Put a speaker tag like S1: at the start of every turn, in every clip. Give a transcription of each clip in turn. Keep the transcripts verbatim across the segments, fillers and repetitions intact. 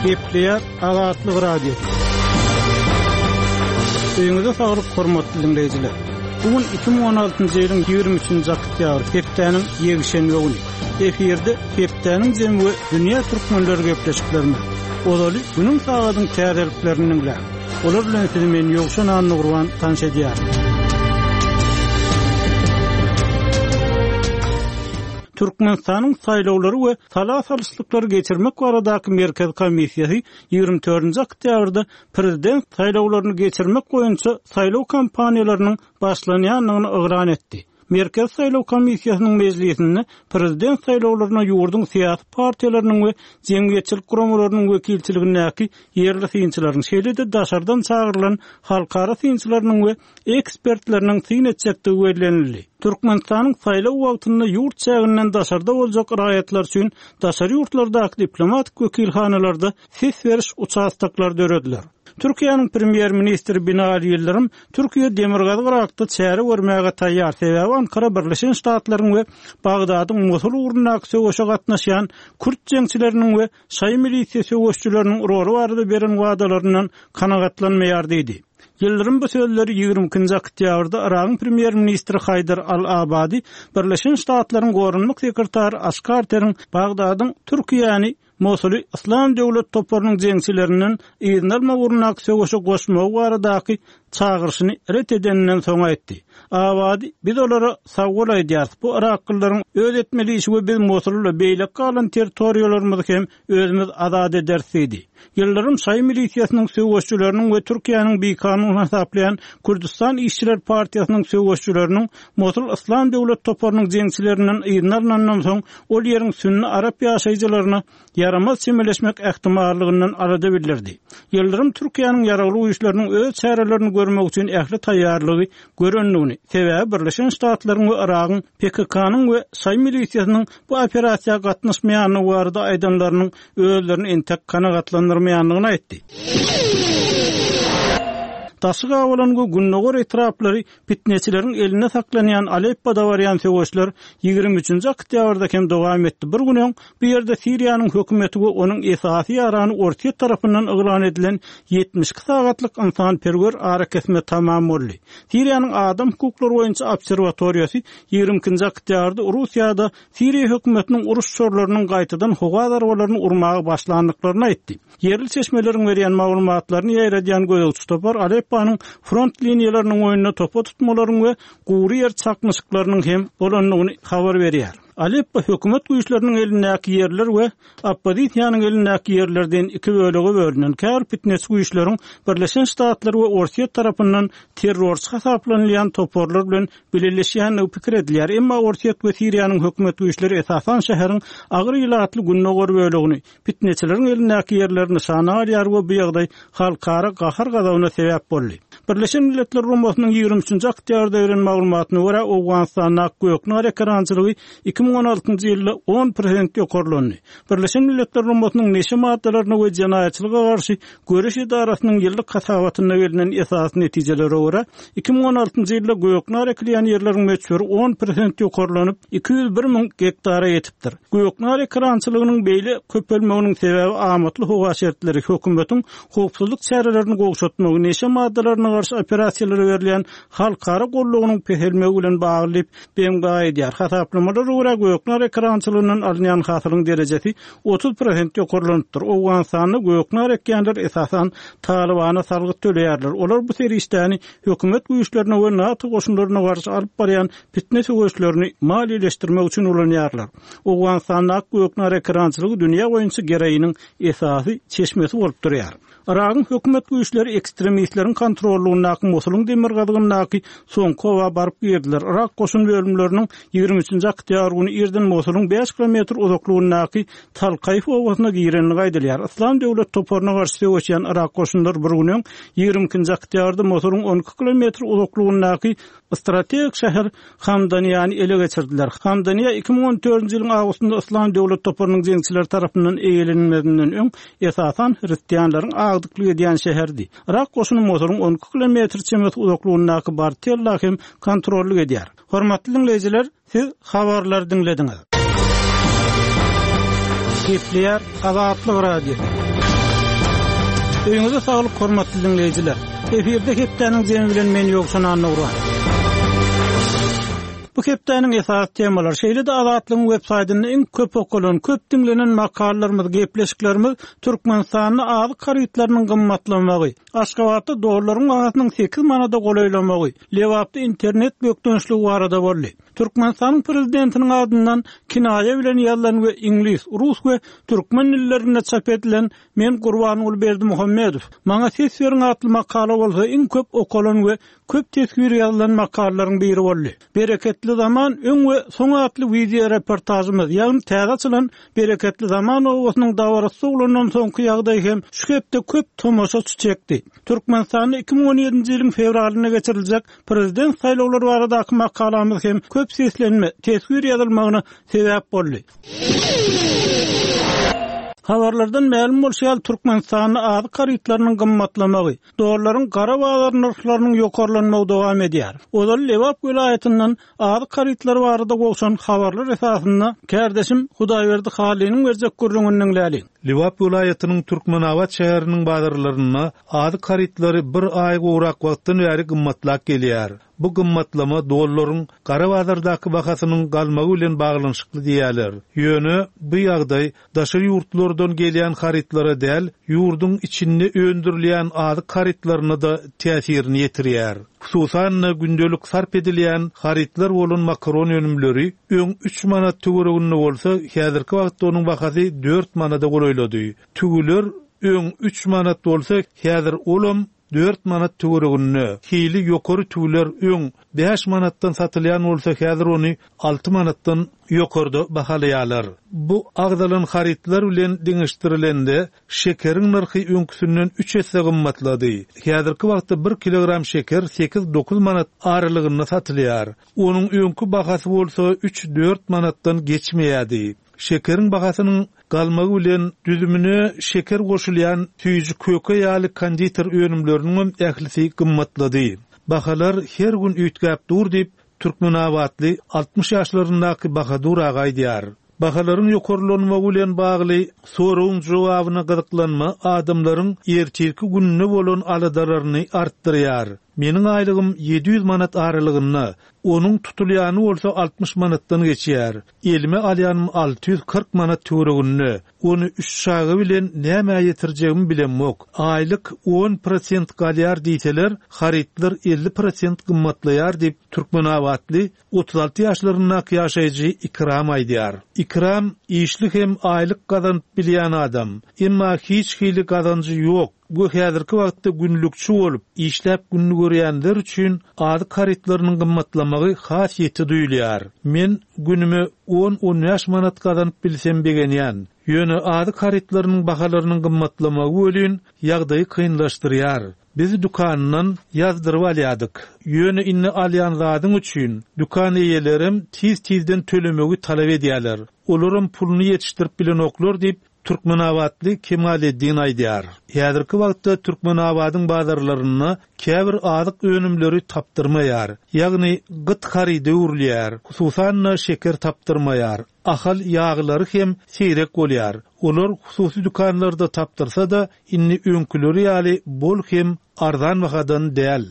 S1: Gepleýär Azatlyk Radio. Öňüňizde saglyk hormatly dinleýijiler. Bugun iki bin on altynjy ýylyň ýigirme üçinji oktýabr hepdeniň ýegişenli güni. Eferde hepdeniň jemgy dünýä türkmenleri gepleşiklerini. Olaly günüň sagatyň täzeliklerini bilen. Olar bilen sizi men ýokşan anly gurban tanşedýär. Türkmenistanyň saýlawlary we salat-salyşlyklary geçirmek baradaky Merkez Komissiýasy ýygrimi dördünji oktýabrda prezident saýlawlaryny geçirmek boýunça saýlaw kampaniýalarynyň başlanýanyny ygran etdi. Merkez Saýlaw Komissiýasynyň mejlisinde prezident saýlawlaryna ýurdun syýasy partiýalarynyň we jemgyýetçilik guramalarynyň wekilçiligindäki ýerli synçylaryň şeýlede daşardan çağırılan halkara synçylarynyň we ekspertleriniň syn etjekdigi bellenildi. Türkmenistanyň saýlaw wagtynda ýurt çäginden daşarda boljak raýatlar üçin daşary ýurtlardaky diplomatik wekilhanalarda ses beriş uçastaklary dörediler. Türkiýanyň premier ministri Binali Ýyldyrym Türkiýe demirgaz gyrakda çäre görmäge taýýar. Sebäbi Ankara Birleşen Ştatlaryň we Bagdadyň Mosul ugrundaky söwüşe gatnaşýan Kürt jeňçileriniň we şaý milisiýa söwüşçüleriniň roly barada beren wadalaryndan kanagatlanmaýar diýdi. Ýyldyrym bu sözleri ýygrimi ikinji oktýabrda Iragyň premier ministri Haydar al-Abadi Birleşen Ştatlaryň gorunluk sekretary Askarterin Bagdadyň Türkiýany Mosuly İslam döwlet toplarynyň jeňçileriniň ýygnalma ugrundaky söwüşe goşmagy baradaky çağırşyny ret edeninden soň aýtdy. Abadi biz olara sagol aýdýar. Bu Iraklylaryň öz etmeli işi we biz Mosuly beýlek galan territoriýalarymyzy hem özümiz azad edersiz diýdi. Ýyldyrym şaý milisiýasynyň söwüşçüleriniň we Türkiýanyň beýkanyny hasaplayan Kürdistan İşçiler Partiýasynyň söwüşçüleriniň Mosul İslam döwlet toplarynyň jeňçileriniň ýygnalnandan soň ol ýeriň sünni arap ýaşaýjylaryna yaramaz çemeleşmek ähtimallygynyň arada bildirdi. Ýyldyrym Türkiýanyň ýaragly güýçleriniň öz çärelerini görmek üçin ähli taýýarlygy görenligini, sebäbi Birleşen Ştatlaryň we Iragyň P K K-nyň we şaý milisiýasynyň bu operasiýaga gatnaşmaýanyny barada aýdanlarynyň özlerini entek kanagatlandyrmaýanlygyny aýtdy. Taşyga bolangy günnäger etraplary fitneçileriň eline saklanýan Aleppo'da barýan söwüşler ýygrimi üçinji oktýabrda hem dowam etdi. Bir günden bu ýerde Siriýanyň hökümeti we onuň esasy ýarany Ortiýa tarapyndan ygran edilen yetmiş iki sagatlyk insan perwer arakesme tamam boldy. Siriýanyň adam hukuklary boýunça obserwatoriýasy ýygrimi ikinji oktýabrda Russiýada Siriýa hökümetiniň uruş şorlarynyň gaýtadan howa zarwalaryny urmagy başlandyklaryny aýtdy. Yerli çeşmeleriň berýän maglumatlaryny ýaýradýan gözlemçi topar Aleppo'nyň front liniýalarynyň oýunyna topa tutmalaryň we guwry ýer çakmyşyklarynyň hem bolanlygyny habar berýär. Aleppo hökümet güýçleriniň elindäki ýerler we oppozisiýanyň elindäki ýerlerden iki bölege bölünen kär fitnes güýçleriň Birleşen Ştatlar we Ortiýa tarapyndan terrorçy hasaplanýan toporlar bilen birleşýäni pikir edilýär. Emma Ortiýa we Siriýanyň hökümet güýçleri esasan şäheriň agyr ýylatly günnäger bölegini fitneçileriň elindäki ýerlerini nişana alýar we bu ýagdaý halkara gahar gazawyna sebäp boldy. Birleşen Milletler Rumusynyň ýygrimi üçinji oktýabrda beren maglumatyna görä Awganistanyň göknäre ekrançylygy iki bin on altynjy ýylda on prosent ýokarlandy. Birleşen Milletler Rumusynyň neşe maddalaryna we jinaýatçylyga garşy görüş idarasynyň ýyllyk hasabatyna verilen esas netijelere görä iki bin on altynjy ýylda göknäre ekleýän ýerleriň möçberi on prosent ýokarlanyp iki yüz bir min hektara ýetipdir. Göknäre ekrançylygynyň beýle köpelmeginiň sebäbi amatly howa şertleri hökümetiň howpsuzlyk çärelerini gowşatmagy, neşe maddalaryna garşy operasiýalary berilýän halkara gollugynyň pehelmegi bilen baglyp beýim gaýdýar. Hasaplamalar görä göknäre ekrançylygynyň alynýan hasylyň derejesi otuz prosent ýokarlanypdyr. Awganistanyň göknäre ekranlar esasan Talibana salgy töleýärler. Olar bu serişdäni hökümet güýçlerine we NATO goşunlaryna garşy alyp barýan fitne söwüşlerini maliýeleşdirmek üçin ulanýarlar. Awganistanyň göknäre ekrançylygy dünýä boýunça gereýiniň esasy çeşmesi bolup durýar. Iragyň hökümet güýçleri ekstremistleriň kontrolündaky Mosulyň demirgazyndaky soňky howa baryp girdiler. Irak goşun bölümleriniň ýygrimi üçinji oktýabr güni Erden Mosulyň beş kilometr uzaklygyndäki Talqayf owasyna girenligi aýdylýar. İslam döwlet toplaryna garşy söwüşýän Irak goşunlary bir günden ýygrimi ikinji oktýabrda Mosulyň on iki kilometr uzaklygyndäki strategik şäher Hamdanyýany ele geçirdiler. Hamdanyýa iki bin on dördünjy ýylyň agustynda İslam döwlet toplarynyň jeňçiler tarapyndan eýilenmedinden öň esasan hristiýanlaryň agdyklyk edýän şäherdi. Irak goşuny Mosulyň on iki kilometr çemet uzaklygyndäki Bartella hem kontrolly edýär. Hormatly dinleýijiler, siz habarlar dinlediňiz. Gepleýär Azatlyk Radio. Öýüňize saglyk, hormatly dinleýijiler. Eferde hepdeniň jemi bilen men ýoksan anlaýar. Bu hepdeniň esas temalar şeýle-de Azatlygyň web saýtyny iň köp okulan, köp dinlenen makallalarymyz, gepleşiklerimiz Türkmenistanyň azy karytlarynyň gymmatlamagy, Aşgabatda dollarlaryň bahasynyň sekiz manada golaýlamagy, Lewapda internet bökdönçligi barada boldy. Türkmenistanyň prezidentiniň adyndan kinaýa bilen ýazylan we ingliz, rus we türkmen dillerinde çap edilen "Men Gurbanyň Berdi Muhammedow" maňa ses beriň atly makala bolsa iň köp okulan we köp tesbir ýazylan makalalarryň biri boldy. Bereketli zaman öň we soň atly video reportajymyz, ýagny täze açylan Bereketli zaman owasynyň dawarasy ulandan soňky ýagdaý hem şu hepde köp tomoşaçy çekdi. Türkmenistanyň iki bin on ýedinji ýylyň fevralyna geçiriljek prezident saýlawlary baradaky makalamyz hem köp seslenme, tesbir ýazylmagyna sebäp boldy. Habarlardan ma'lum bolýar, Türkmenistanyň azy karytlarynyň gymmatlamagy, dollarlaryň gara bazar narhlarynyň ýokarlanmagy dowam edýär. Ozal Lewap welaýatynyň azy karytlary barada bolşan habarlar esasynda kärdeşim Hudaýberdi Halynyň berjek gürrüňinden läli.
S2: Lewap welaýatynyň Türkmenawat şäheriniň bazarlaryna azy karytlary bir aý gowrak wagtdan bäri gymmatlak gelýär. Bu gymmatlama dollaryň gara bazardaky bahasynyň galmagy bilen baglanyşykly diýerler. Ýöne bu ýagdaý daşary ýurtlardan gelýän karytlara däl, ýurdun içinde öndürilýän azy karytlaryna da täsirini ýetirýär. Hususan gündelik sarp edilýän karytlar bolan makaron önümleri öň üç manat töwereginde bolsa, häzirki wagtda onuň bahasy dört manada golaýlady. Tügüler öň üç manat bolsa, häzir olam dört manat töwereginde. Hili ýokary tügüler öň beş manatdan satylýan bolsa, häzir ony alty manatdan ýokarda bahalýarlar. Bu agdalan karytlar bilen diňişdirilende şekeriň narhy öňküsünden üç esse gymmatlady. Häzirki wagtda bir kilogram şeker sekiz dokuz manat aralygynda satylýar. Onuň öňkü bahasy bolsa üç dört manatdan geçmeýärdi. Şekeriň bahasynyň galmagy bilen düzümüne şeker goşulýan tüýjü köke ýaly konditor önümleriniň ählisi gymmatlady. Bahalar her gün üýtgäp dur diýip Türkmenawatly altmış ýaşlaryndaky Bahadur agay diýär. Bahalaryň ýokarlanmagy bilen bagly soragyň jogabyna gyzyklanma adamlaryň ertirki gününe bolan aladararyny artdyrýar. Meniň aýlygym yedi yüz manat aralygynda, onuň tutulýany bolsa altmış manatdan geçýär. Elime alýanym alty yüz kırk manat töwereginde. Onu üç şagy bilen näme ýetirjegimi bilenmok. Aýlyk on prosent galýar diýseler, haritlar elli prosent gymmatlaýar diýip Türkmenawatly otuz alty ýaşlaryndaky ýaşaýjy Ikram aýdýar. Ikram işlik hem aýlyk gazanyp bilýän adam. Emma hiç hili gazanjy ýok. Bu häzirki wagtda günlükçi bolup işläp günni görýänler üçin azy karytlarynyň gymmatlamagy has ýeti duýulýar. Men günüme on on beş manat gazanyp bilsem begenýän. Ýöne azy karytlarynyň bahalarynyň gymmatlamagy bolýan ýagdaýy kynlaşdyrýar. Biz dukanynyň ýazdyryp alýadyk. Ýöne inni alýan zadyň üçin dukan eýelerim tiz-tizden tölemegi talap edýärler. Olaryň puluny ýetişdirip bilen oklar diýip Türkmenawatly Kemaleddin aýdýar. Häzirki wagtda Türkmenawatyň bazarlaryna käbir azyk önümleri tapdyrmaýar. Ýagny gyt harydy urlýar. Hususan şeker tapdyrmaýar. Ahal ýaglary hem seýrek bolýar. Olar hususy dukanlarda tapdyrsa da inni öňküleri ýaly bol hem arzan bahadan däl.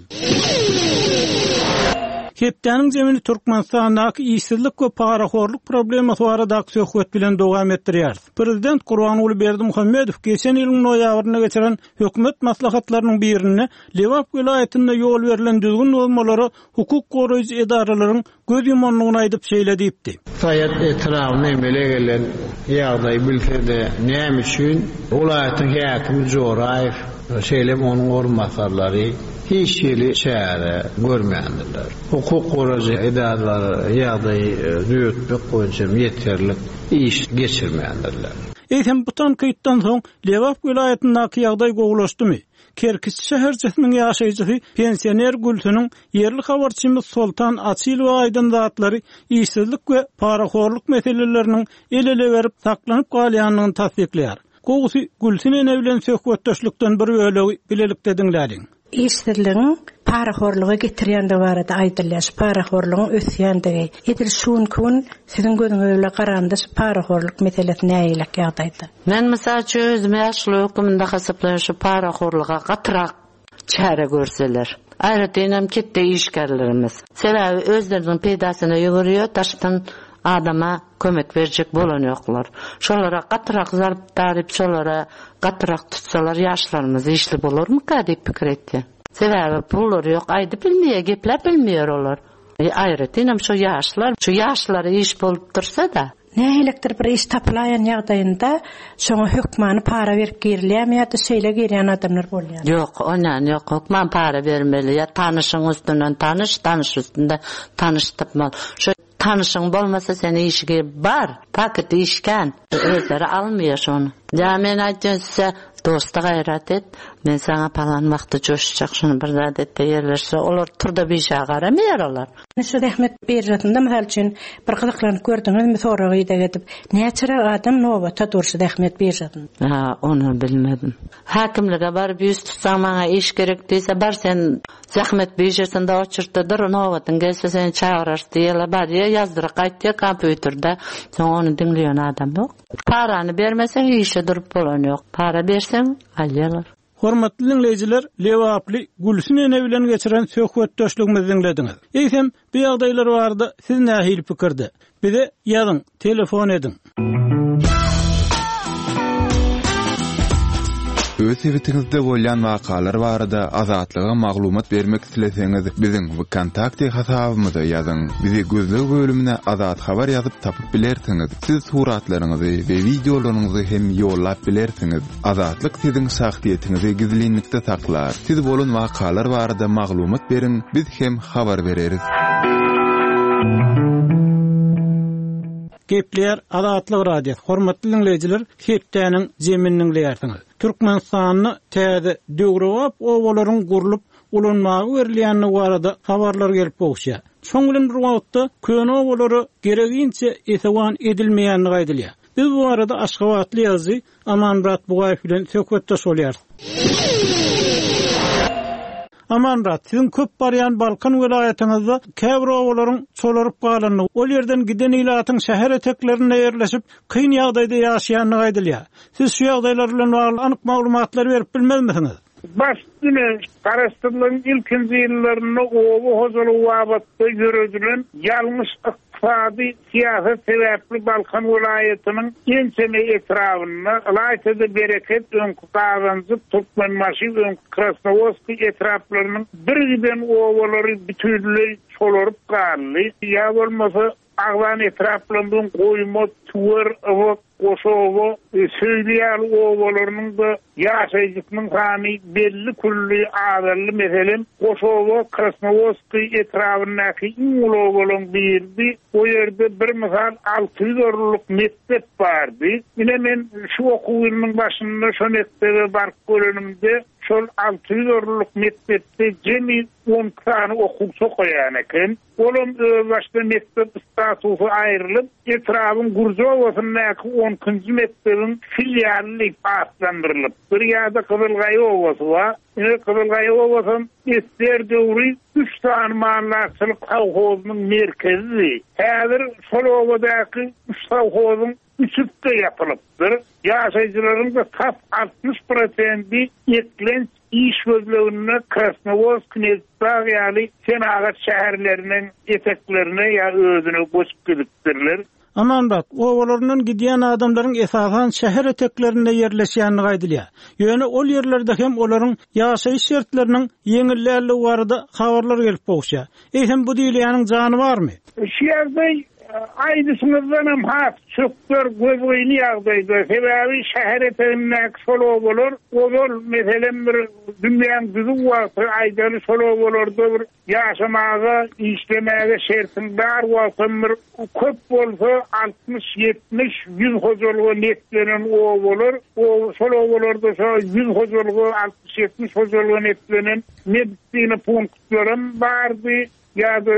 S1: Hepdeniň jemini Türkmenistandaky işsizlik we paraxorluk problemasy baradaky söhbet bilen dowam etdirýär. Prezident Gurbanyň Berdi Muhammedow geçen ýylyň noýabryna geçiren hökümet maslahatlarynyň birini Lewap welaýatynda ýol berilen düzgün normalary hukuk goraýjy edaralaryň göz ýumanlygyny aýdyp şeýledipdi.
S3: Saýat etrawyna emele gelen ýagdaý bilsede näme üçin welaýatyň häkimi Joraýew şeýlem onuň orunmasarlary hiç ýeli şähere görmeýändirler. Hukuk goraýjy edaralary ýagdaý düýetmek boýunça ýeterli iş geçirmeýändirler.
S1: Eýsem bu tankytdan soň Lewap welaýatyndaky ýagdaý gowulaşdymy? Kerkis şäherçisiniň ýaşaýjy pensioner Gülsüniň yerli habarçymyz Soltan Açylow aýdan zatlary işsizlik we paraxorluk meseleleriniň elele berip saklanyp galýanyny tasdikleýär. Gowusy Gülsüne bilen söhbetdeşlikden bir bölegi bilelikde dinlädiň.
S4: işsizliğin paraxorluğa getirýän de barada aýdylýar. Paraxorlugyň ösýändigi. Edil şuň kun siziň gözüňizle garanda paraxorluk meselesine näýilek ýagdaýda.
S5: Men mysal üçin özüme ýaşly hökümde hasaplaýan şu paraxorluga gatyrak çäre görseler. Aýratynam ketde işgärlerimiz. Sebäbi özleriniň peýdasyna ýögürýär, daşdan adama kömek berjek bolan ýoklar. Şolara gatyrak zarp daryp, şolara gatyrak tutsalar ýaşlarymyz işli bolarmy diýip pikir etdi. Sebäbi pullar ýok, aýdy bilmeýär, gepler bilmeýär olar. Aýratynam şu ýaşlar, şu ýaşlary iş bolup dursa da,
S4: nähilekdir bir iş tapylayan ýagdaýynda şoňa hökmany para berip girilýärmi ýa-da şeýle girýän adamlar bolýar.
S5: Ýok, onan ýok, hökman para bermeli. Ya tanışyň üstünden tanış, tanış üstünde tanıştırmal. Şu tanışyň bolmasa seni işe bar, paket işken, özleri almıyor şonu. Ya men aýtjam size dosta gayrat et, men sana palan wagtda joşjak şunu bir zat etde ýerlerse, olar turda bir şey garamayar olar.
S4: Näşe rahmet berýärinde misal üçin bir gyzyklanyp gördüňizmi soragy ýa edip, näçe adam nowata dursa rahmet berýärdi.
S5: Ha, onu bilmedim. Hakimlige barıp ýüz tutsaň maňa iş gerek diýse, bar sen zahmet berýärsen da oçurtdyr, nowatyň gelse seni çağırar diýerler, bar ýa ýazdyryp gaýtdy kompýuterda, soň onu dinleýän adam ýok. Parany bermeseň işe durup bolan ýok. Para berseň alýarlar.
S1: Hormatly dinleyijiler, Lewaply Gülsün ene bilen geçiren söhbetdeşligimizi dinlediňiz. Eýsem, bu ýagdaýlar bardy, siz nähili pikirde? Bize ýazyň, telefon edin.
S6: Öz evitinizde bolýan wakalar barada azatlyga maglumat bermek isleseňiz, biziň kontakty hasabymyza ýazyň. Bizi gözlük bölümine azat habar ýazyp tapyp bilersiňiz. Siz suratlaryňyzy we videolaryňyzy hem ýollap bilersiňiz. Azatlyk siziň şahsiýetinizi gizlinlikde saklar. Siz bolan wakalar barada maglumat berin, biz hem habar bereriz.
S1: Gepler Azatlyk radio. Hormatly dinleyijiler, hepdäniň jeminiň leýärsiňiz. Türkmenistanyny täze döwrewap owalaryň gurulyp ulanmagy berilýäni barada habarlar gelip bolýar. Şoň bilen bir wagtda köne owalary gereginçe esewan edilmeýäni gaýdylýar. Biz bu arada Aşgabatly ýazy Amanrat Bugaýew bilen söhbetdeş bolýar. Amanrat, sizin köp baryan Balkan vilayatyňyzda käbir owalaryň çolaryp galanyny, ol ýerden giden ilatyň şäher eteklerine ýerleşip kyn ýagdaýda ýaşaýanyny gaýdylýar. Siz şu ýagdaýlar bilen bagly anyk maglumatlar berip bilmezmisiniz?
S7: Başdyny garaşdyrylan ilkinji ýyllaryny owa hozaly wagtda ýöredilen ýalňyş iqtisady siýasat sebäpli Balkan vilayatynyň ensemi etrawyna laýsada bereket öňkü gazancı Türkmenmaşy öňkü Krasnovodski etraplarynyň birden owalary bütünlüği çolaryp galdy. Ýa bolmasa Aglan etraplarynyň goýma tuwar owak Kosovo söýleýär owalarynyň da ýaşaýjykynyň sany belli kulli adarly meselen Kosovo Krasnovodski etrawynaky owalaryň birdi. O ýerde bir misal alty ýüz orlyk mektep bardy. Ine men şu okuwynyň başynda şu mektebe bark görenimde şol alty ýüz orlyk mektepde jemi on sany okuwçy goýan eken. Olam başda mektep statusy aýrylyp, etrawyň Gurjowasynyň onuncu mektebin filialini atlandyrylyp, bir ýa-da Kızılgaý owasy var. Ine Kızılgaý owasyň ester döwri üç tane maňlaçylyk kolhozynyň merkezi. Häzir şol owadaky üç kolhozyň üçüpde ýapylypdyr. Ýaşaýjylaryň da tap altmış prosenti etlen iş gözlegine Krasnovodsk, Knezbag ýaly Senagat şäherleriniň eteklerine ýa özüne göçüp gidipdirler.
S1: Amanrat, owalarynyň gidýän adamlaryň esasan şäher eteklerinde ýerleşýäni gaýdylýar. Ýöne ol ýerlerde hem olaryň ýaşaýyş şertleriniň ýeňillärligi barada habarlar gelip bolýar. Eýsem bu diýilýäniň jany barmy?
S7: Şeýerden aýdysynızdan hem hat çöktür gözüni ýagdaýda sebäbi şäher etegindäki şol owalar, owal meselen bir dünýäň düzü wagty aýdary şol owalarda bir ýaşamaga, işlemäge şertin bar wagtym bir köp bolsa altmış ýetmiş ýüz hojalygy netlenen owalar, o şol owalarda ýüz hojalygy altmış ýetmiş hojalygy netlenen medisina punktlaryň bardy. Ya da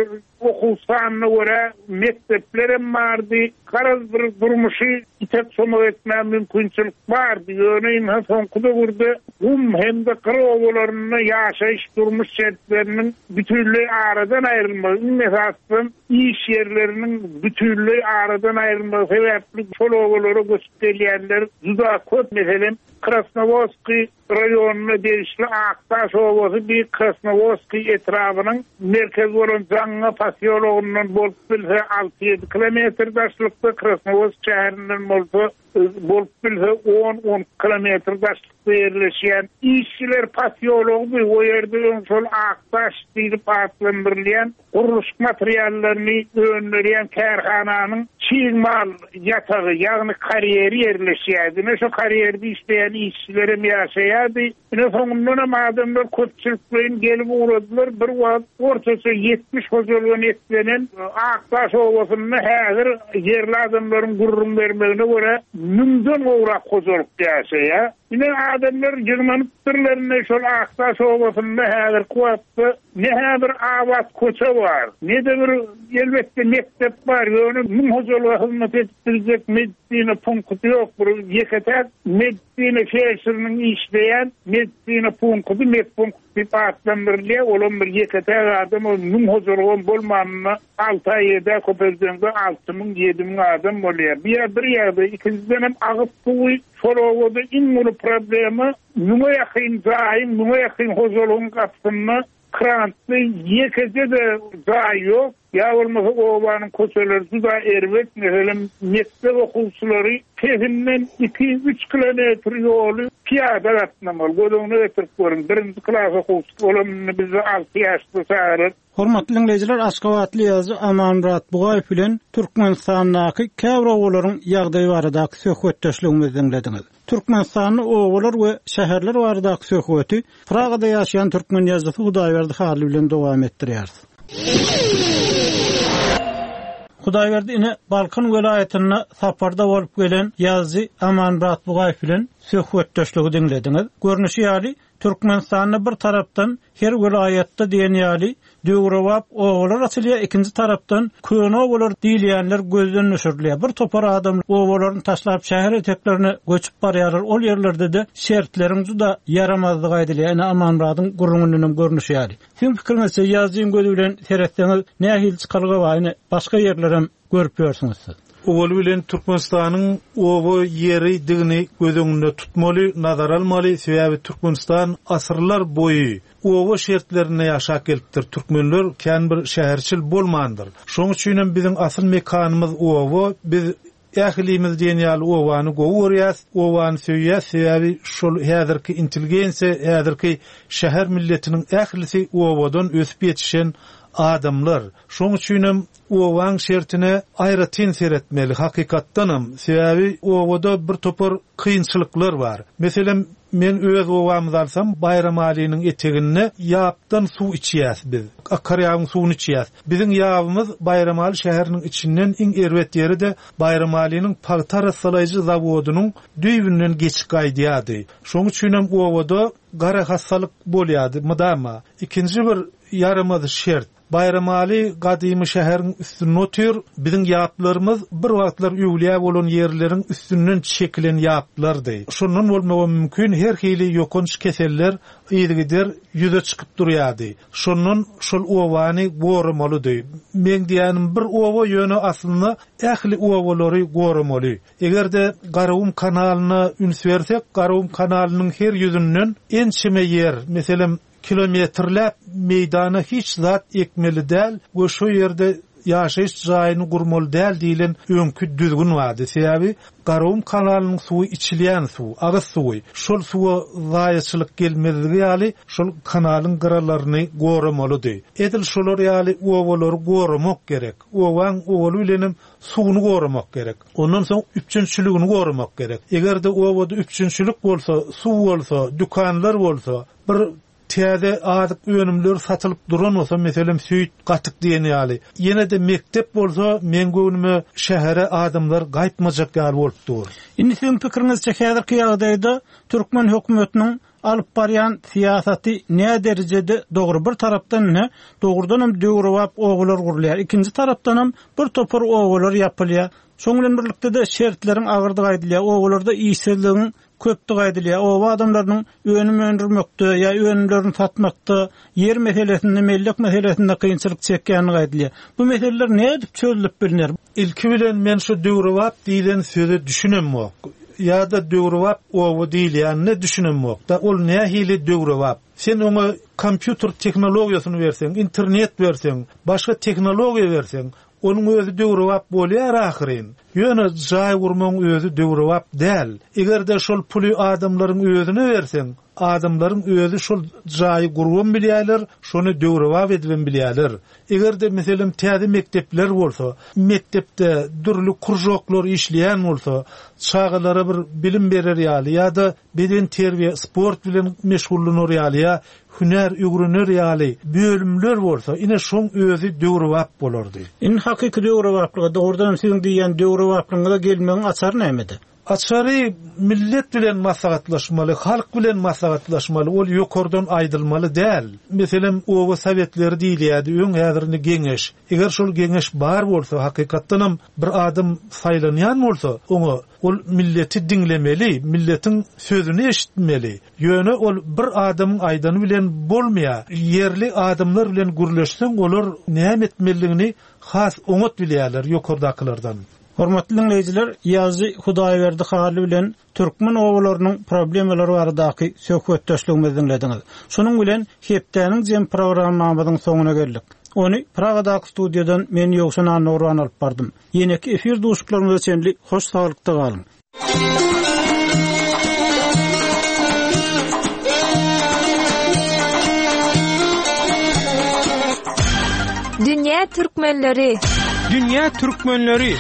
S7: okusanına göre mekteplerim vardı. Karaz bir durmuşu itek somak etmem mümkünçülük vardı. Örneğin sonkuda burada um hem de kıroğularını yaşayış durmuş şertlerinin bütünlüğü aradan ayrılması. Mesasın iş yerlerinin bütünlüğü aradan ayrılması sebepli çoloğuları gösteriyenler zuda köp mesela Krasnovodski rayonuna değişli Aktaş Ovası bir Krasnovodski etrafının merkez olan Zanga Pasyoloğunun bolup bilse altı yedi kilometre daşlıkta Krasnovodsk şehrinin bolup bolup bilse on on kilometre daşlıkta yerleşen işçiler pasyoloğu o yerde sol Aktaş deyip adlandırılan kuruluş materyallerini önleyen kerhananın çiğ mal yatağı yani kariyeri yerleşiydi. Ne şu kariyerde işleyen işçilere mi yaşayadı? Ne sonundan adamlar kötçülüklerin gelip uğradılar. Bir vaat ortası yetmiş hocalığın etlenen Aktaş Ovası'nın hazır yerli adamların gururun vermediğine göre mümkün uğrak hocalıq yaşaya. Yine adamlar yırmanıp türlerine şol Aktaş Ovası'nın hazır kuvattı. Ne hazır avat koça var. Ne de bir elbette mektep var. Yani müm hocalıq hizmet ettirecek medisine punktu yok. Bir yekatak medisine şehirinin işleyen medisine punktu med punktu adlandırılıyor. Olan bir yekatak adam o müm hocalığın bolmanına altı ayda köpezdende altı bin yedi bin adam oluyor. Bir bir yerde ikinciden hem ağıp suyu Soloğu'da in problemi numa yakın zahim, numa yakın hocalığın kapsınma krantlı yekece de zahi yok. Ya olmasa ovanın koçaları da ervet mesela mektep okulsuları kefinden iki üç kilometre yolu piyada atnamalı. Godonu ötürk görün. Birinci klas okulsu olanını bize altı yaşlı çağırır.
S1: Hormatly dinleyijiler, Aşgabatly ýazy Amanrat Bugaýew bilen Türkmenistanyň käwragolaryň ýagdaýy baradaky söhbetdeşligimizi dinlediňiz. Türkmenistanyň owalar we şäherler baradaky söhbeti Pragada ýaşaýan türkmen ýazgysy Hudaýberdi Haly bilen dowam etdirýäris. Hudaýberdi ine Balkan welaýatyna saparda bolup gelen ýazy Amanrat Bugaýew bilen söhbetdeşligi dinlediňiz. Görnüşi ýaly Türkmenistanyň bir tarapdan her welaýatda diýen ýaly Döwrewap owalar atylýar, ikinji tarapdan köne owalar diýilýänler gözden düşürilýär. Bir topar adam owalaryny taşlap şäher eteklerine göçüp barýarlar. Ol ýerlerde de şertleriň juda yaramazlygy aýdylýar. Ene Amanradyň gurrungynyň görnüşi ýaly. Siň pikiriňizçe ýazyň gözü bilen seretdeňiz nähil çykarlygy bar, ene başga ýerlerem görüp ýörsiňiz.
S2: Owal bilen Türkmenistanyň owa ýeri digini gözüňde tutmaly, nazar almaly. Sebäbi Türkmenistan asyrlar boýy owa şertlerine ýaşap gelipdir. Türkmenler kän bir şäherçil bolmandyr. Şoň üçin biziň asyl mekanymyz owa, biz ählimiz diýen ýaly owany gowurýas, owany söýýäs. Sebäbi şol häzirki intelligensiýa, häzirki şäher milletiniň ählisi owadan ösüp ýetişen adamlar. Şoň üçin owaň şertine aýratyn seretmeli. Hakykatdanam. Sebäbi owada bir topar kynçylyklar bar. Meselem men öz owamyzy alsam, Bayram Ali'niň etegine ýapdan suw içýäs biz. Akarýagyň suwuny içýäs. Biziň ýabymyz Bayram Ali şäheriniň içinden iň erwet ýeri de Bayram Ali'niň pagtar salaýjy zawodynyň düýbünden geçip gaýdýady. Şoň üçin hem owada gara hassalyk bolýady. Mydama ikinji bir yaramazy şert. Bayram Ali gadymy şäheriň üstüne otur, biziň ýaplarymyz bir wagtlar üýlýä bolan ýerleriň üstünden çekilen ýaplardy. Şondan bolmagy mümkin, her hili ýokunç keseller ýygydyr ýüze çykyp durýardy. Şondan şol owany goramalydy. Men diýänim bir owa ýöne aslynda ähli owalary goramaly. Egerde Garawum kanalyna üns bersek, Garawum kanalynyň her ýüzünden ençime ýer, meselem kilometrläp meydana hiç zat ekmeli däl we şo ýerde ýaşaýyş jaýyny gurmaly däl diýilen öňkü düzgün wady. Sebäbi Garawum kanalynyň suwy içilýän suw, agyz suwy. Şol suwa zaýaçylyk gelmezligi ýaly şol kanalyň garalaryny goramalydy. Edil şolar ýaly owalary goramak gerek. Owaň owaly bilenim suwuny goramak gerek. Ondan soň üpçünçiligini goramak gerek. Egerde owada üpçünçilik bolsa, suw bolsa, dukanlar bolsa, bir täze adyk önümler satylyp duran bolsa, meselem süýt gatyk diýen ýaly. Ýene de mektep bolsa, men göwnüme şähere adamlar gaýtmajak ýaly bolup dur.
S1: Indi siň pikiriňizçe häzirki ýagdaýda türkmen hökümetiniň alıp baryan siýasaty ne derejede dogry bir tarapdan ne dogrudanam döwrewap oğular gurulýar. İkinji tarapdanam bir topar oğular ýapylýar. Şoň bilen birlikde de şertleriň agyrdygy aýdylýar. Oğularda iýsizligiň köpdügi aýdylýar. O adamlaryň önümi öndürmekde ýa önümlerini satmakda, yer meselesinde, mellek meselesinde kynçylyk çekýäni aýdylýar. Bu meseleler nädip çözülip bilinýär?
S2: İlki bilen men şu döwrewap diýilen sözi düşünemok. Ya da döwrewap owu diýilýänini düşünemok. Da ol nähili döwrewap? Sen ona kompýuter teknologiýasyny berseň, internet berseň, başga teknologiýa berseň, onun özü döwrewap bolýar ahyryn. Ýöne jaý gurmaň özü döwrewap däl. Egerde şol puly adamlaryň özüne berseň, adamlaryň özü şol jaý gurwan bilýärler, şonu döwrewap edibin bilýärler. Egerde meselem täze mektepler bolsa, mektepde dürli kurjoklar işleýän bolsa, çağalara bir bilim berer ýaly ýa-da beden terbiýe, sport bilen meşgullanýar ýaly, hüner öwrenýär ýaly bölümler bolsa, ine şoň özü döwrewap bolardy.
S1: In hakyky döwrewaplyga dogrudan siziň diýen döwrewaplygyna gelmegiň açary nämedi?
S2: Açary millet bilen maslahatlaşmaly, halk bilen maslahatlaşmaly, ol ýokardan aýdylmaly däl. Meselem owa sowetleri diýilýärdi, öň häzirni geňeş. Eger şol geňeş bar bolsa, hakykatdanam bir adam saýlanýan bolsa, oňa ol milleti dinlemeli, milletin sözüni eşitmeli. Ýöne ol bir adamyň aýdany bilen bolmaýar. Yerli adamlar bilen gürleşseň, olar näme etmeligini has oňat bilýärler ýokardakylardan.
S1: Hormatly dinleyijiler, ýazy Hudaýberdi haly bilen türkmen owlarynyň problemleri baradaky söhbetdeşligimizi dinlediňiz. Şonuň bilen hepdeniň jem programmamyzyň soňuna geldik. Ony Pragadaky studiýadan men Ýogşan Anurwan alyp bardym. Ýene-ki efir duşuklarymyza çenli hoş saglykda galyň.
S8: Dünya Türkmenleri
S1: Dünya Türkmenleri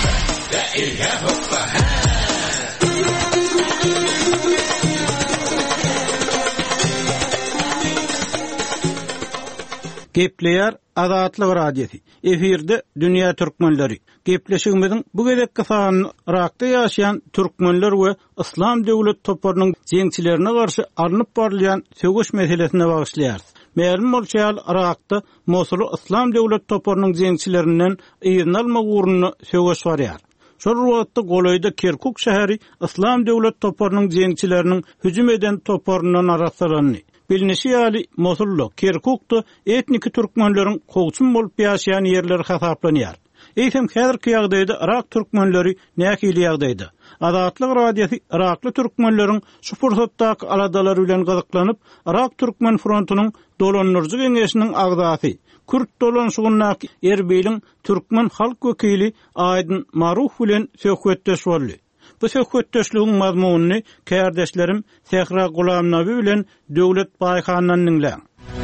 S1: Gepleýär Azatlyk radiosi. Efirde Dünya Türkmenleri. Gepleşigimiziň bu gezekki sanyny Irakda ýaşaýan türkmenler we İslam döwlet toparynyň jeňçilerine garşy alınıp barylýan söwüş meselesine bagyşlaýar. Ma'lum bolýar, Irakda Mosul İslam döwlet toparynyň jeňçilerinden ýyny alma uğruny söwüş barýar. Şol wagtda Goloýda Kirkuk şäheri İslam döwlet toparynyň jeňçileriniň hüjüm eden toparyndan araslandy. Bilinişi ýaly Mosulda Kirkukda etniki türkmenleriň howçun bolup ýaşaýan ýerleri hasaplanýar. Eýsem häzirki ýagdaýda Irak türkmenleri nähili ýagdaýda? Azatlyk radiosi Irakly türkmenleriň şu fursatdaky aladalary bilen gyzyklanyp, Irak türkmen frontunyň dolanýarjy geňeşiniň agzasy, Kürt dolanşygynaky Erbiliň türkmen halk wekili Aýdyn Maruf bilen söhbetdeş boldy. Bu söhbetdeşligiň mazmunyny kärdeşlerim Sehra Gulamnawy bilen Döwlet Baýhanyň dinleýär.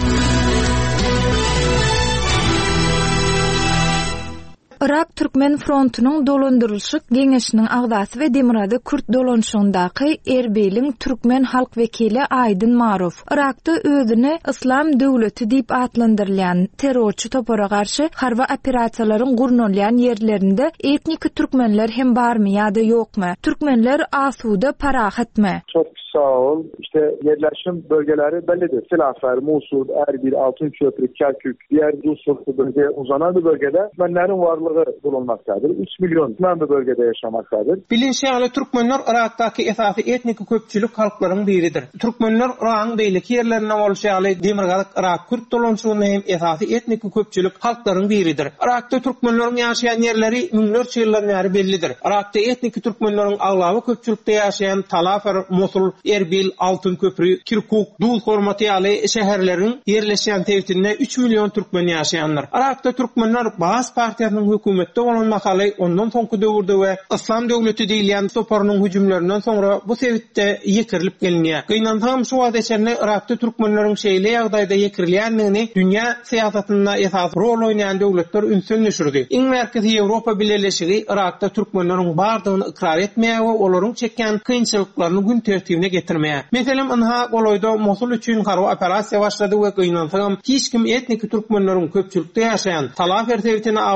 S8: Irak Türkmen frontunyň dolandyrylşyk geňeşiniň agzasy we Demirada Kürt dolanşygyndaky Erbiliň türkmen halk wekili Aýdyn Maruf Irakda özüni İslam döwleti diýip atlandyrylýan terrorçy topara garşy harba operasiýalaryň gurnulýan ýerlerinde etniki türkmenler hem barmy ýa-da ýokmy? Türkmenler asuda parahatmy?
S9: Çok sağ ol. İşte yerleşim bölgeleri bellidir. Silahfer, Musul, Erbil, Altınköprü, Kerkük, diğer Rusulsu bölgeye uzanan bir bölgede Türkmenlerin varlığı bulunmaktadır. üç milyon Türkmen bir bölgede yaşamaktadır.
S10: Bilinçli Türkmenler Irak'taki esası etnik köpçülük halkların biridir. Türkmenler Irak'ın beylik yerlerine oluşayalı Demirgalık Irak Kürt dolanışının hem esası etnik köpçülük halkların biridir. Irak'ta Türkmenlerin yaşayan yerleri minlerce yılların yeri bellidir. Irak'ta etnik Türkmenlerin ağlavı köpçülükte yaşayan Talafer, Mosul, Erbil, Altınköprü, Kirkuk, Dul hormatiyalı şehirlerin yerleşen tevhidinde üç milyon Türkmen yaşayanlar. Irak'ta Türkmenler bazı partiyanın hükümette olan makalı ondan sonku döwürde we İslam döwleti diýilýän toparynyň hüjümlerinden sonra bu tevhidde ýekirilip gelinýär. Gynantam şu wagtda Irak'ta Türkmenleriň şeýle ýagdaýda ýekirilýändigini dünýä siýasatynda esas rol oýnayan döwletler ünsün düşürdi. Iň merkezi Ýewropa Birleşigi Irak'ta Türkmenleriň bardygyny ikrar etmeýär we olaryň çekýän kynçylyklaryny gün tertibine getirmeýär. Meselem anha Goloýda Mosul üçin harba operasiýa başlady we gynantam hiç kim etnik Türkmenleriň köpçülükde ýaşaýan Talafer tevhidine awanýan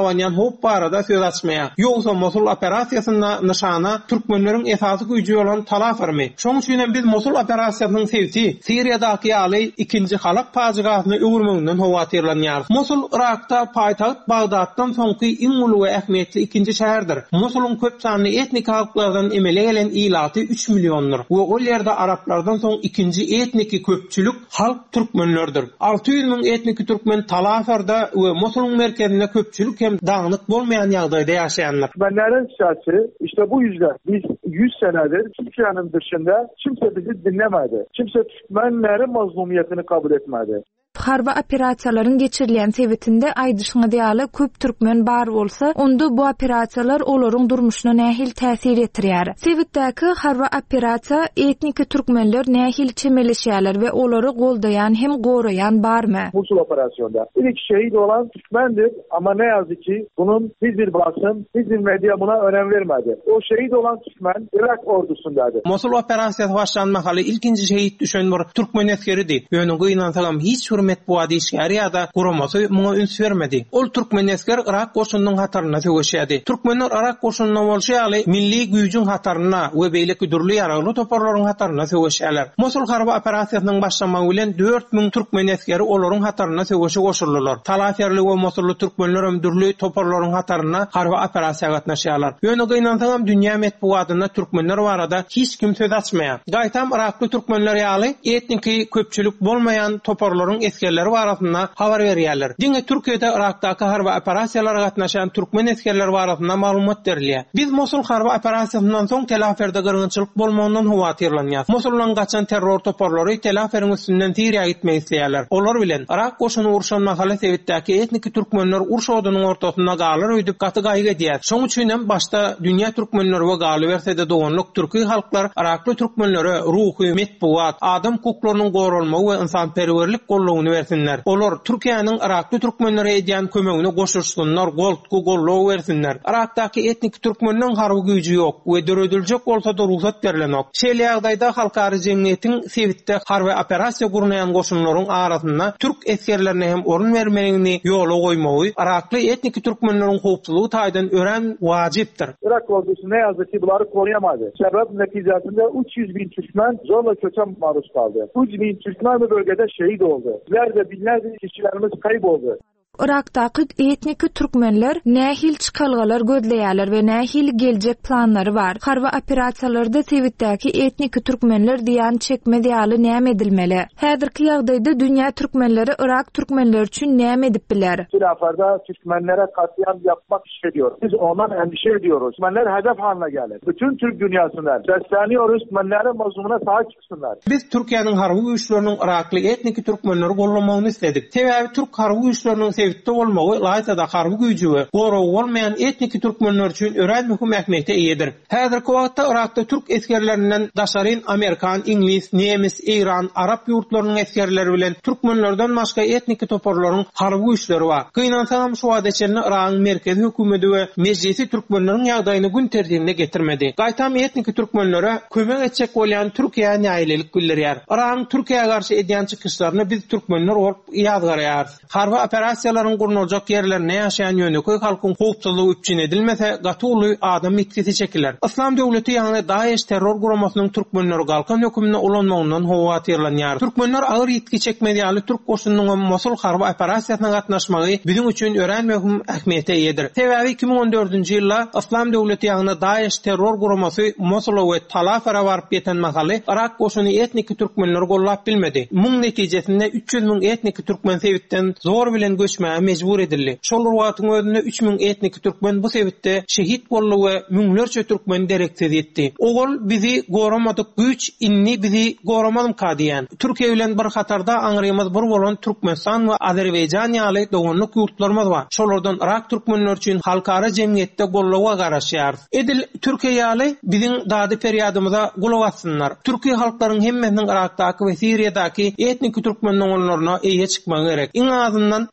S10: howp barada söz açmaya. Ýogsa Mosul operasiýasyna nişana türkmenleriň esasy güýji bolan talafermi. Şoň üçin biz Mosul operasiýasynyň sebäbi Siriýadaky ýaly ikinji halak paýgasyny öwürmegden howatyrlanýar. Mosul Irakda paýtaht Bagdatdan soňky iň uly we ähmiýetli ikinji şäherdir. Mosulun köp sanly etnik halklardan emele gelen ilaty üç milyondur. We ol ýerde araplardan soň ikinji etniki köpçülük halk türkmenlerdir. alty ýüz miň etniki türkmen Talaferda we Mosulun merkezinde köpçülük hem dağınık bolmayan ýagdaýda ýaşaýanlar.
S9: Türkmenlerin şahsı işte bu yüzden biz yüz senedir Türkiye'nin dışında kimse bizi dinlemedi. Kimse Türkmenlerin mazlumiyetini kabul etmedi.
S8: Harba operasiýalaryň geçirilen sebetinde aýdyşyňa diýaly köp türkmen bar bolsa, onda bu operasiýalar olaryň durmuşyna nähil täsir etdirýär. Sebetdäki harba operasiýa etnik türkmenler nähil çemeleşýärler we olary goldaýan hem goraýan barmy?
S9: Musul operasyonda ilk şehit olan Türkmendir ama ne yazık ki bunun hiçbir basın, hiçbir medya buna önem vermedi. O şehit olan Türkmen Irak ordusundadır.
S10: Musul operasyýasy başlanmakaly ilkinji şehit düşen bir türkmen eskeridir. Ýöne gynansalam hiç hürmet bu adişgäri ýa-da guramasy muňa üns bermedi. Ol türkmen esker Irak goşunynyň hataryna töweşýärdi. Türkmenler Irak goşunyna bolşaly milli güýjüň hataryna we beýle güdürli ýaragly toparlaryň hataryna töweşýärler. Mosul harby operasiýasynyň başlamagy bilen dört miň türkmen eskeri olaryň hataryna töweşe goşuldylar. Talaferli we Mosully türkmenler ömdürli toparlaryň hataryna harby operasiýaga gatnaşýarlar. Ýöne gynansaňam dünýä medeniýetinde türkmenler barada hiç kim söz açmaýar. Gaýtam Irakly türkmenler ýaly etniki köpçülük bolmayan toparlaryň eskerleri barasynda habar berýärler. Diňe Türkiýede Irakdaky harby operasiýalara gatnaşan türkmen eskerleri barasynda maglumat berilýär. Biz Mosul harby operasiýasyndan soň Telaferde gyrgynçylyk bolmagyny howatyrlanýar. Mosuldan gaçan terror toparlary Telaferiň üstünden Siriýa gitmek isleýärler. Olar bilen Irak goşuny urşan mahalle sebäpdäki etniki türkmenler urş odunyň ortasynda galar öýdüp gaty gaýga edýär. Şoň üçin hem başda dünýä türkmenleri we galy bersede doganlyk türki halklar Irakly türkmenlere ruhy, medeniýet, adam hukuklarynyň gorulmagy we insanperwerlik gollawyny versinler. Olar Türkiýanyň Irakly türkmenlere edýän kömegine goşuşsunlar, goldku gollaw versinler. Irakdaky etnik türkmenleriň harby güýji ýok we döredüljek bolsa da ruhsat berilenok. Şeýle ýagdaýda halkary jemgyýetiň sebitde harby operasiýa gurnaýan goşunlaryň arasynda türk eskerlerine hem orun bermegini ýola goýmagy Irakly etnik türkmenleriň howpsuzlygy taýdan ören wajypdyr.
S9: Irak ordusu ne yazık ki bunları koruyamadı. Sebep neticesinde üç yüz bin Türkmen zorla köçe maruz kaldı. üç bin Türkmen bu bölgede şehit oldu. Binlerce binlerce kişilerimiz kayboldu.
S8: Irakdaky etnik türkmenler nähil çykalgalar gözleýärler we nähil geljek planlary bar. Harby operasiýalarda sebäpdäki etnik türkmenler diýen çekme diýaly näme edilmeli? Häzirki ýagdaýda dünýä türkmenleri Irak türkmenleri üçin näme edip biler?
S9: Tilafarda Türkmenlere katliam yapmak istediyor. Biz ondan endişe ediyoruz. Türkmenler hedef haline gelir. Bütün Türk dünyasından sesleniyoruz. Türkmenlerin mazlumuna sahip çıksınlar.
S10: Biz Türkiýanyň harby güýçleriniň Irakly etnik türkmenleri gollamagyny istedik. Sebäbi Türk harby güýçleriniň sebäpde bolmagy laýsa da harby güýji we goraw bolmayan etnik türkmenler üçin ören möhüm ähmiýete eýedir. Häzirki wagtda Irakda türk eskerlerinden daşaryn Amerikan, İnglis, Nemis, İran, Arap ýurtlarynyň eskerleri bilen türkmenlerden başga etnik toparlaryň harby güýçleri bar. Gynansaňam şu wagtda Iraň merkezi hökümeti we meclisi türkmenleriň ýagdaýyny gün tertibine getirmedi. Gaýtam etnik türkmenlere kömek etjek bolýan Türkiýa näýlelik bildirýär. Iraň Türkiýäge garşy edýän çykyşlaryny biz türkmenler olup ýazgarýar. Harby operasiýalaryň gurulajak ýerlerine ýaşaýan ýöneköy halkyň howpsuzlygy üçin edilmese gaty uly adam mitkisi çekiler. Islam döwleti ýa-ni Daesh terror guramasynyň türkmenleri galkan hökümine ulanmagyndan howatyrlanýar. Türkmenler agyr ýetki çekmediýäli türk goşunynyň Mosul harby operasiýasyna gatnaşmagy bizim üçin ören möhüm ähmiýete eýedir. Sebäbi iki miň on dördünji ýylda Islam döwleti ýa-ni Daesh terror guramasy Mosul we Talafera baryp ýeten mahaly Irak goşuny etnik türkmenleri gollap bilmedi. Muň netijesinde üç yüz miň etnik türkmen sebitden zor bilen göçmäge mejbur edildi. Şol wagtyň özünde üç miň etnik türkmen bu sebitde şehit boldy we müňlerçe türkmen derektsiz etdi. Ogul bizi goramadyk güç inni bizi goramadyk kadiýan. Türkiýe bilen bir hatarda aňyrymyz bir bolan Türkmenistan we Azerbaýjan ýaly doganlyk ýurtlarymyz bar. Şolardan Irak türkmenleri üçin halkara jemgyýetde gollawa garaşýar. Edil Türkiýe ýaly biziň dady feryadymyza gulak assynlar. Türkiýe halklaryň hemmesiniň Irakdaky we Siriýadaky etnik türkmen oňlaryna eýe çykmagy gerek. Iň azyndan ruhy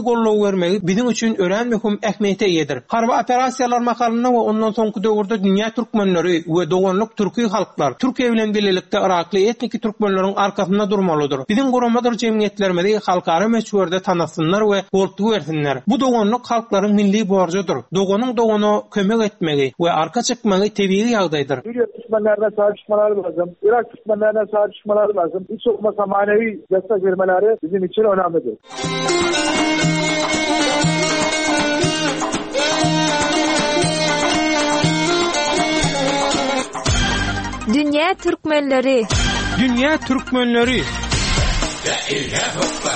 S10: gollaw vermegi bizim üçin ören möhüm ähmiýete ýedir. Harby operasiýalar makalyna we ondan soňky döwürde dünýä türkmenleri we dogonluk türki halklar Türkiýe bilen birlikde Irakly etnik türkmenleriň arkasynda durmalydyr. Bizim guramadyr jemgyýetlerimizi halkara meçhurde tanysynlar we boltugy bersinler. Bu dogonluk halklaryň milli borjudyr. Dogonyň dogony kömek etmegi we arka çykmagy tebii ýagdaýdyr.
S9: Suriye düşmanlarına sahip çıkmaları lazım. Irak düşmanlarına sahip çıkmaları lazım. Hiç olmasa manevi destek vermeleri bizim için önemlidir.
S8: Dünya Türkmenleri
S10: Dünya Türkmenleri
S11: La ilahe